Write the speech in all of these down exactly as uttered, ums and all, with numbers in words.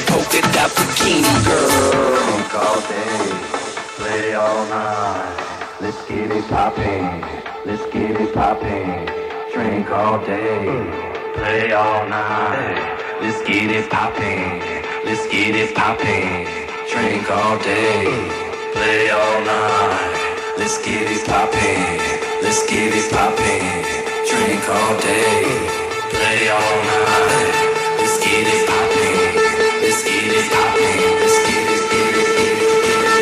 that polka dot bikini girl. Drink all day, play all night. Let's get it poppin', let's get it poppin'. Drink all day, play all night. Let's get it poppin', let's get it poppin'. Drink all day, play all night. Let's get it poppin', let's get it poppin'. Drink all day, play all night. Let's get it poppin', let's get it poppin', let's get it, get it, get it.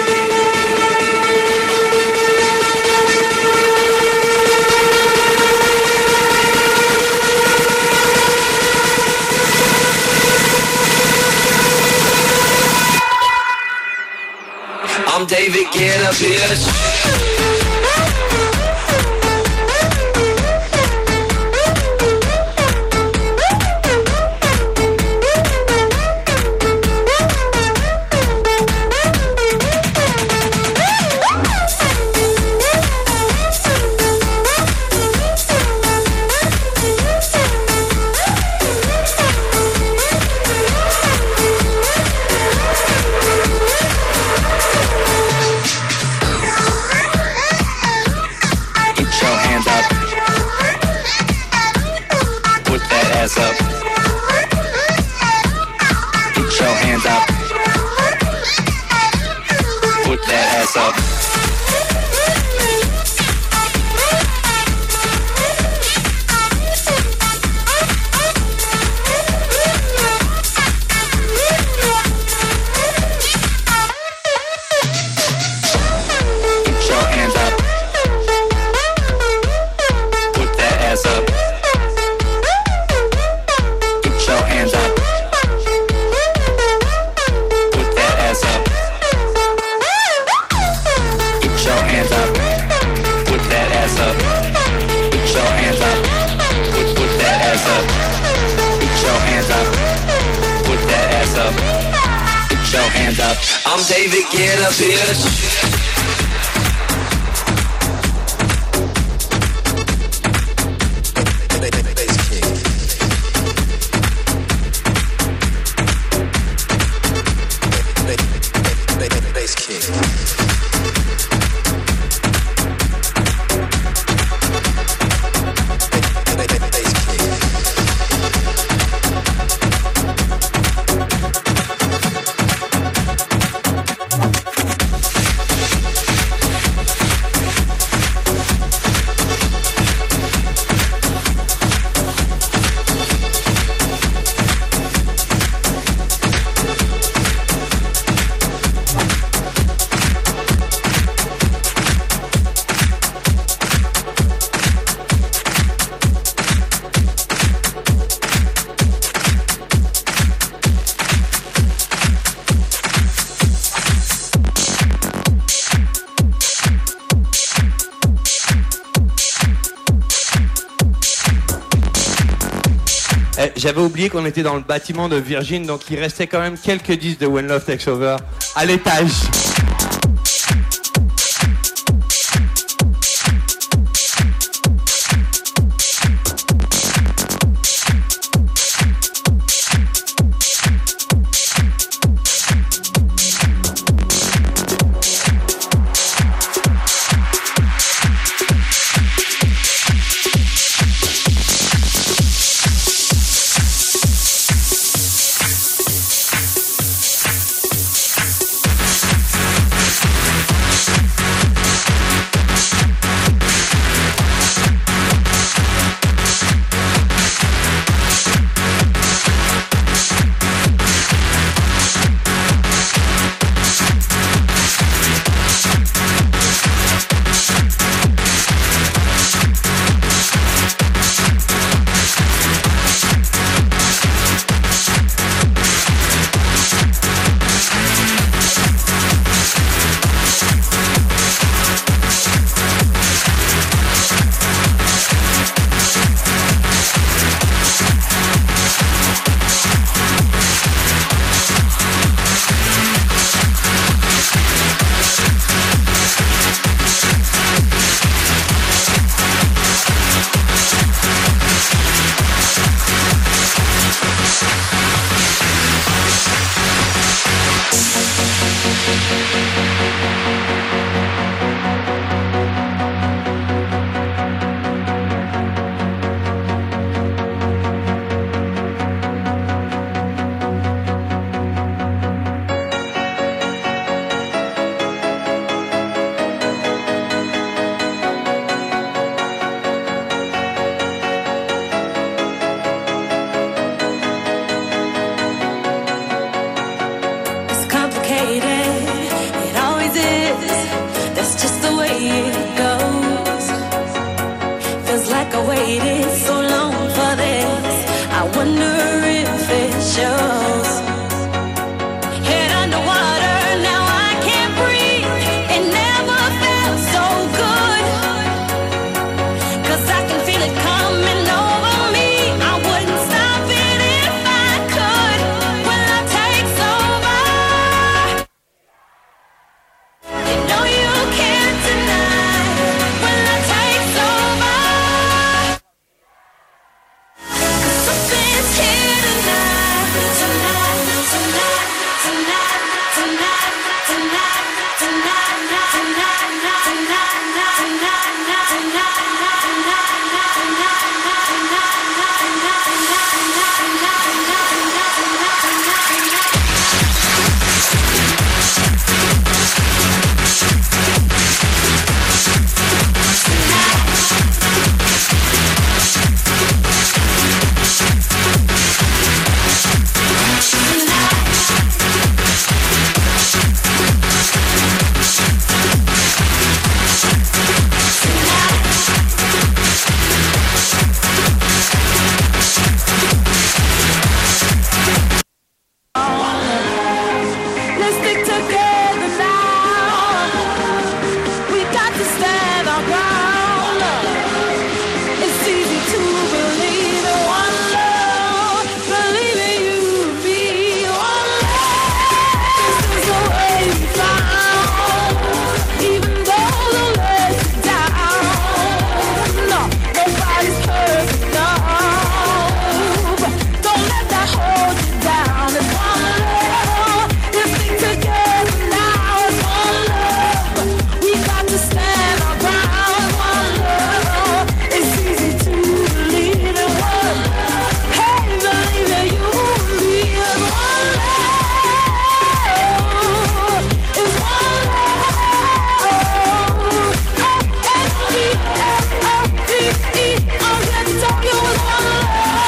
I'm David Guetta, bitch. Up. Put your hands up. Put that ass up. Put your hands up. Put that ass up. Hands up. Put that ass up. Put your hands up. Put that ass up. Put your hands up. Put put that ass up. Put your hands up. Put that ass up. Put your hands up. I'm David Guetta, bitch. J'avais oublié qu'on était dans le bâtiment de Virgin, donc il restait quand même quelques disques de When Love Takes Over à l'étage. complicated. It always is. That's just the way it goes. Feels like I waited so long for this. I wonder if it shows. Head underwater, now I can't breathe. It never felt so good. 'Cause I can feel it coming over me. I wouldn't stop it if I could. When love takes over, you know you can't deny. When love takes over, 'cause something's here tonight, tonight, tonight, tonight, tonight, tonight, tonight, tonight, tonight, let's stick together now. We got to stand our ground. It's easy to believe in one love, believe in you and me. One love, this is the way we found. Even though the let you down, no, nobody's perfect, no. But don't let that hold you down. It's one love, let's stick together now. It's one love, we got to stand our ground. One love, it's easy to believe in one. Hey, believe in you and me. It's one love, it's one love. S P F O D E, I'm here to tell you it's one love.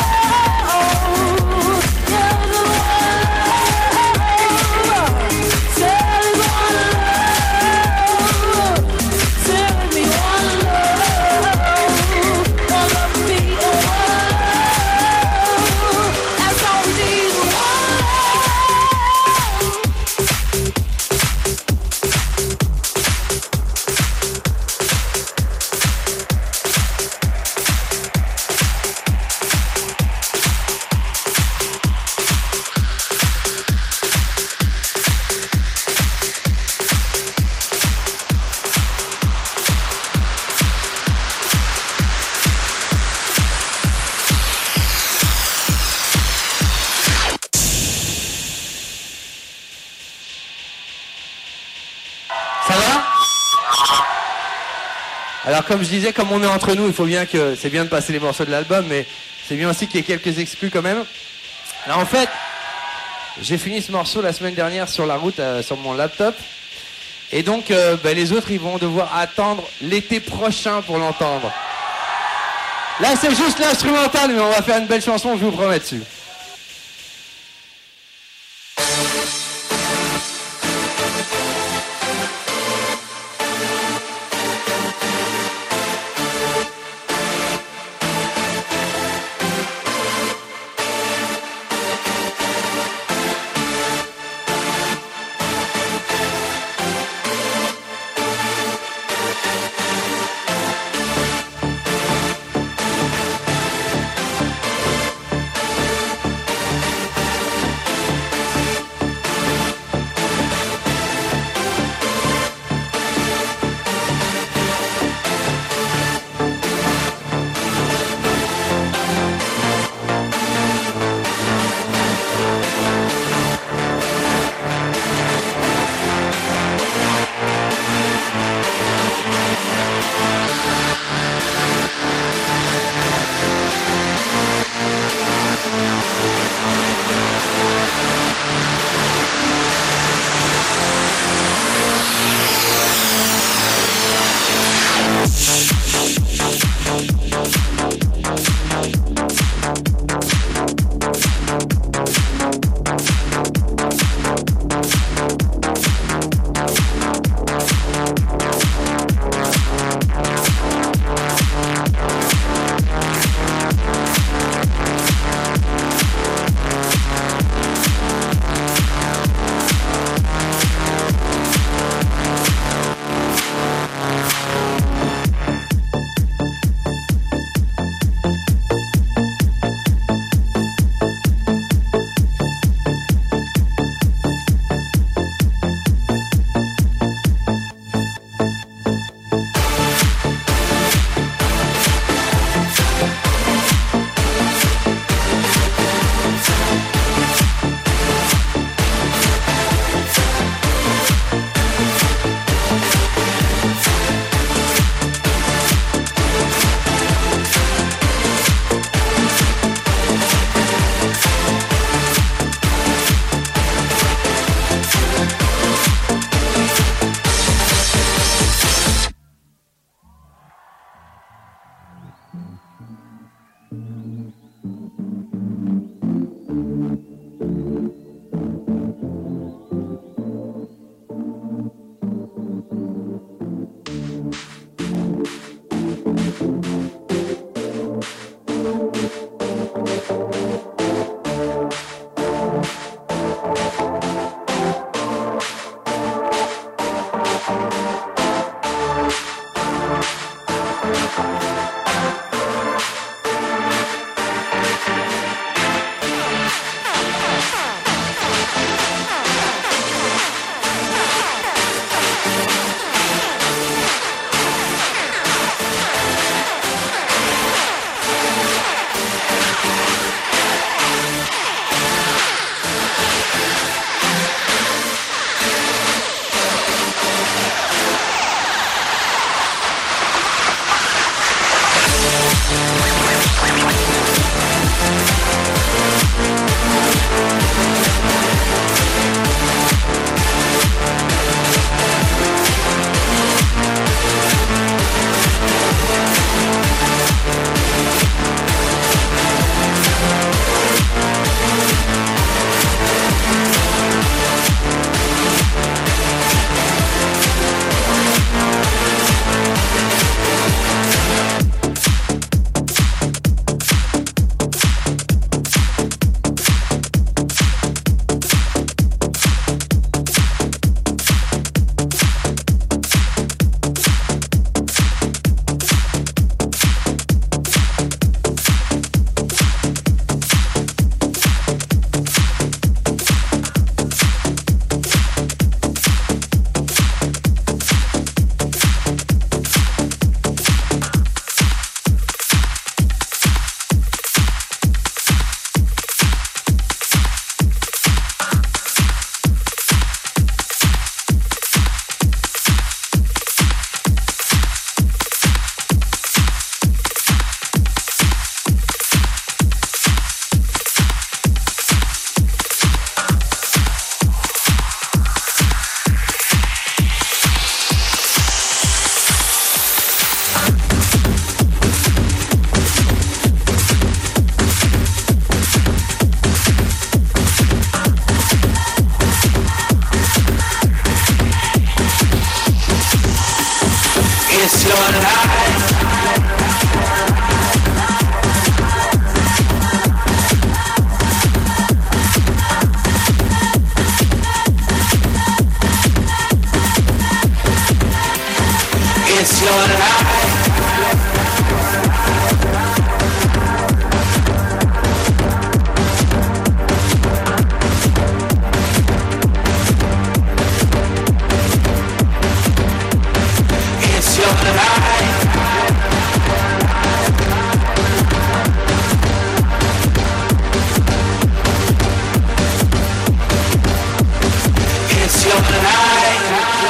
Yeah, it's one love. Tell me one love. Tell me one love. One love me and one love. That's all we need, one Ça va? Alors comme je disais, comme on est entre nous, il faut bien que c'est bien de passer les morceaux de l'album, mais c'est bien aussi qu'il y ait quelques exclus quand même. Alors en fait, j'ai fini ce morceau la semaine dernière sur la route, euh, sur mon laptop, et donc euh, bah, les autres ils vont devoir attendre l'été prochain pour l'entendre. Là c'est juste l'instrumental, mais on va faire une belle chanson, je vous promets dessus. It's your life. It's your life. It's your life. It's your life.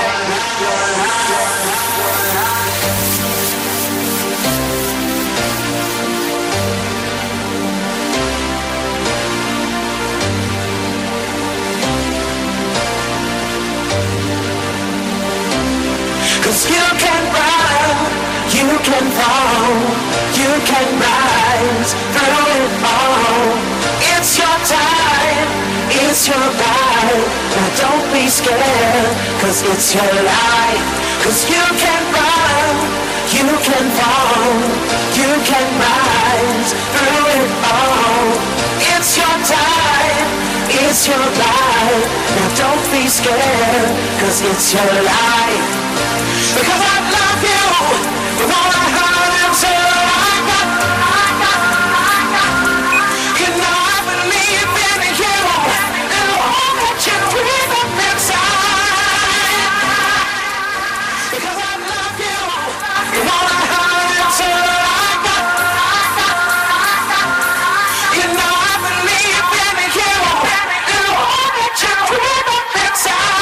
Cause you can run, you can fall, you can rise through it all. It's your time, it's your life. Now don't be scared, cause it's your life. Cause you can run, you can fall, you can rise through it all. It's your time, it's your life. Now don't be scared, cause it's your life. Because I love you with all I heart and soul I got, I got, I got. You know I believe in you and all that you breathe up inside. Because I love you with all I heart and soul I got, I got, I got. You know I believe in you and all that you breathe up inside.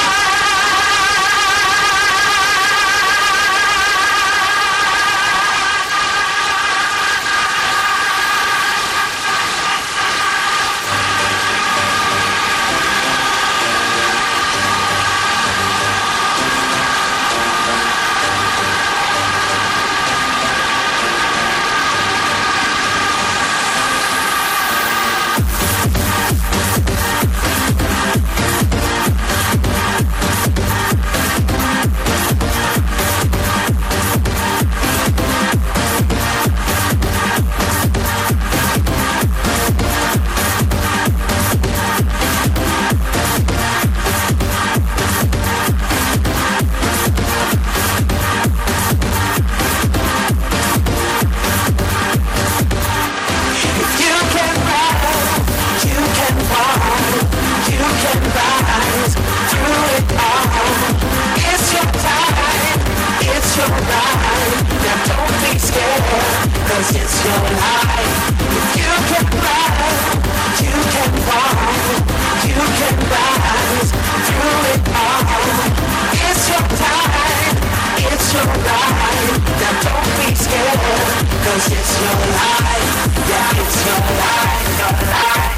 Cause it's your life. You can run, you can fall, you can rise through it all. It's your time, it's your life. Now don't be scared, cause it's your life. Yeah, it's your life, your life.